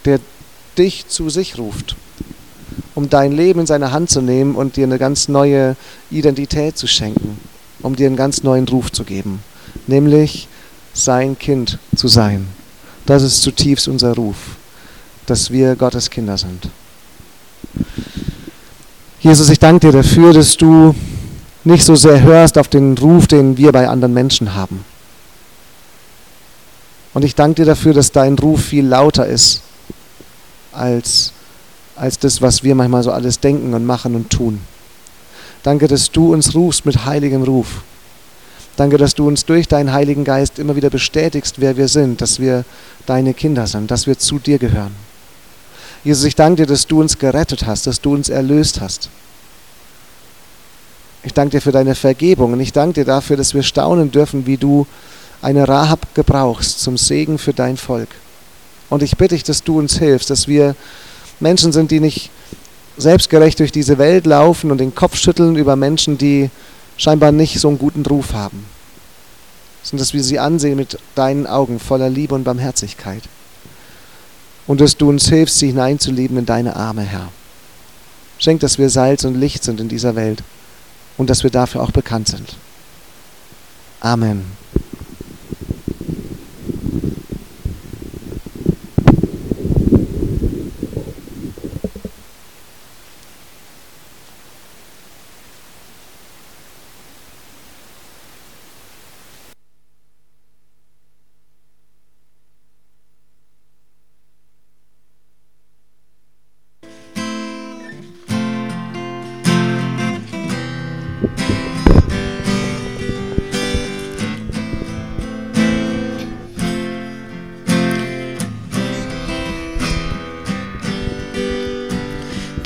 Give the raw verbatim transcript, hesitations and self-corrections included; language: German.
der dich zu sich ruft, um dein Leben in seine Hand zu nehmen und dir eine ganz neue Identität zu schenken, um dir einen ganz neuen Ruf zu geben, nämlich sein Kind zu sein. Das ist zutiefst unser Ruf, dass wir Gottes Kinder sind. Jesus, ich danke dir dafür, dass du nicht so sehr hörst auf den Ruf, den wir bei anderen Menschen haben. Und ich danke dir dafür, dass dein Ruf viel lauter ist als, als das, was wir manchmal so alles denken und machen und tun. Danke, dass du uns rufst mit heiligem Ruf. Danke, dass du uns durch deinen Heiligen Geist immer wieder bestätigst, wer wir sind, dass wir deine Kinder sind, dass wir zu dir gehören. Jesus, ich danke dir, dass du uns gerettet hast, dass du uns erlöst hast. Ich danke dir für deine Vergebung und ich danke dir dafür, dass wir staunen dürfen, wie du eine Rahab gebrauchst zum Segen für dein Volk. Und ich bitte dich, dass du uns hilfst, dass wir Menschen sind, die nicht selbstgerecht durch diese Welt laufen und den Kopf schütteln über Menschen, die scheinbar nicht so einen guten Ruf haben, sondern dass wir sie ansehen mit deinen Augen voller Liebe und Barmherzigkeit. Und dass du uns hilfst, sie hineinzulieben in deine Arme, Herr. Schenk, dass wir Salz und Licht sind in dieser Welt und dass wir dafür auch bekannt sind. Amen.